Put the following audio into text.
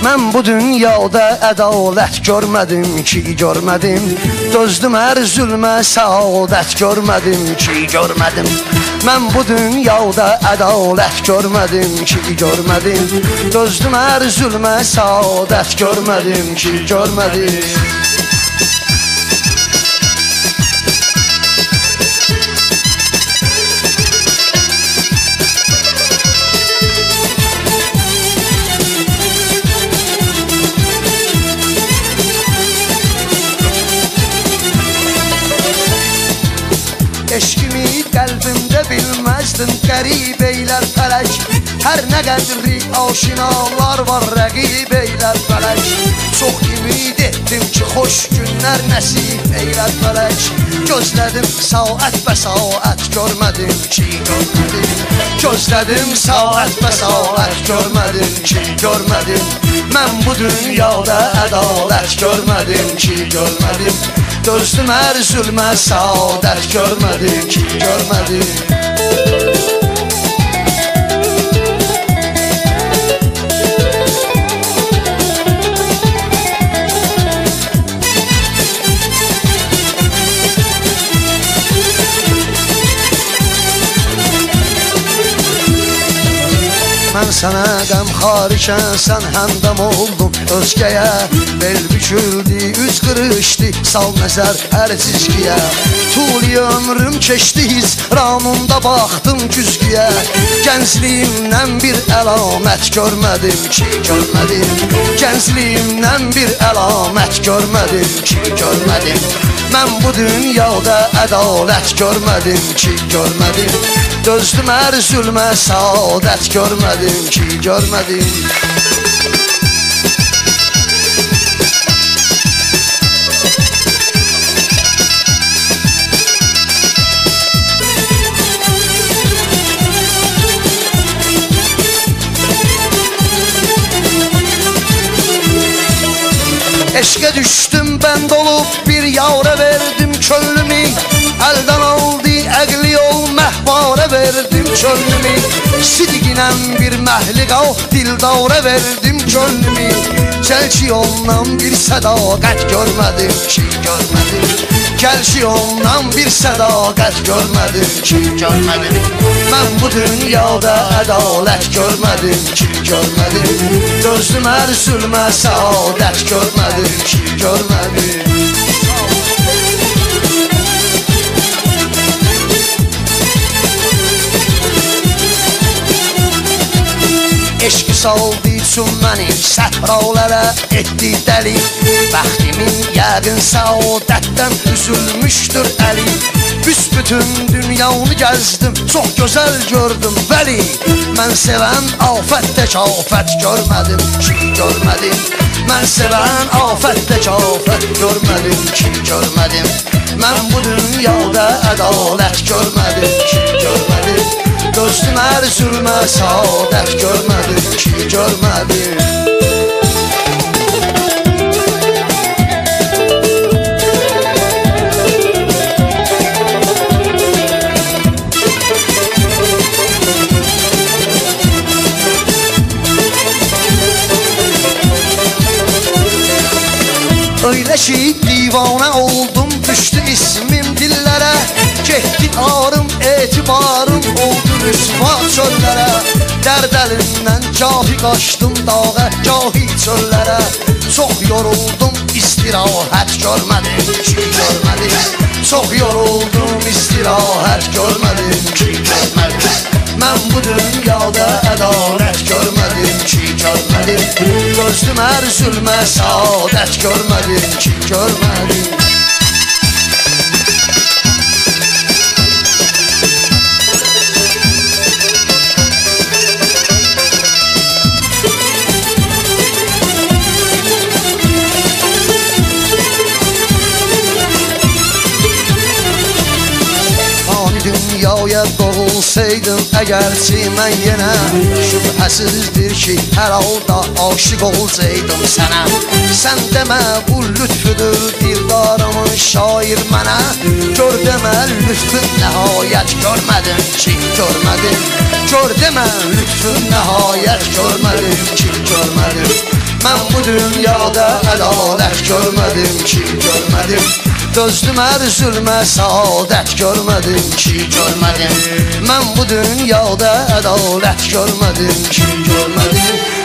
Mən bu dünyada ədalət görmədim ki, görmədim. Dözdüm hər zülmə, səadət görmədim ki, görmədim. Mən bu dünyada ədalət görmədim ki, görmədim. Dözdüm hər zülmə, səadət görmədim ki, görmədim. Eşkimi qəlbimdə bilməzdin, qərib eylər fələk. Hər nə qədri aşinalar var, rəqib eylər fələk. Çox ümid etdim ki, xoş günlər nəsib eylər fələk. Gözlədim saat və saat, görmədim ki, görmədim. Gözlədim saat və saat, görmədim ki, görmədim. Mən bu dünyada ədalət görmədim ki, görmədim. Dözdüm hər zülmə, səadət görmədim ki, görmədim. Mən sənə qəmxar ikən sən həmdəm oldun özgəyə. Bel büküldü, üz qırışdı, sal nəzər hər cizgiyə. Tuli ömrüm keçdi hicranında baxdım güzgüyə. Gəncliyimdən bir əlamət görmədim ki, görmədim. Gəncliyimdən bir əlamət görmədim ki, görmədim. Mən bu dünyada ədalət görmədim ki, görmədim. Dözdüm hər zülmə, səadət görmədim ki, görmədim. Eşqə düşdüm, bənd olub bir yavra verdim könlümü. Əldən aldı əqli yol, məhvara verdim könlümü. Sidqinəm bir məhliqa, dildara verdim könlümü. Gəl ki ondan bir sədaqət görmədim ki, görmədim. Gəl ki ondan bir sədaqət görmədim ki, görmədim. Mən bu dünyada ədalət görmədim ki, görmədim. Dözdüm hər zülmə, səadət görmədim ki, görmədim. Eşqi saldı üçün mənim səhralara etdi dəli. Bəxtimin yəqin səadətdən üzülmüşdür əli. Büsbütün dünyanı gəzdim, çox gözəl gördüm vəli. Mən sevən afətdə kafət görmədim ki, görmədim. Mən sevən afətdə kafət görmədim ki, görmədim. Mən bu dünyada ədalət görmədim ki, görmədim. Dözdüm hər zülmə, səadət görmədim ki, görmədim. Öyle ki divanə oldum, düşdü ismim dillərə. Getdi arım, etibarım oldu rüsva çöllərə. Dərd əlindən gahi qaçdım dağa, gahi çöllərə. Çox yoruldum, istirahət görmədim ki, görmədim. Çox yoruldum, istirahət görmədim ki, görmədim. Mən bu dünyada ədalət görmədim ki, görmədim. Dözdüm hər zülmə, səadət görmədim ki, görmədim. Dünyaya doğulsaydım əgərçi mən yenə, şübhəsizdir ki, hər halda aşiq olsaydım sənə. Sən demə bu lütfüdür dildarımın şair mənə. Gör demə lütfün nəhayət görmədim ki, görmədim. Gör demə lütfün nəhayət görmədim ki, görmədim. Mən dünyada ədalət görmədim ki, görmədim. Dözdüm hər zülmə, saadət görmədim ki, görmədim. Mən bu dünyada ədalət görmədim ki, görmədim.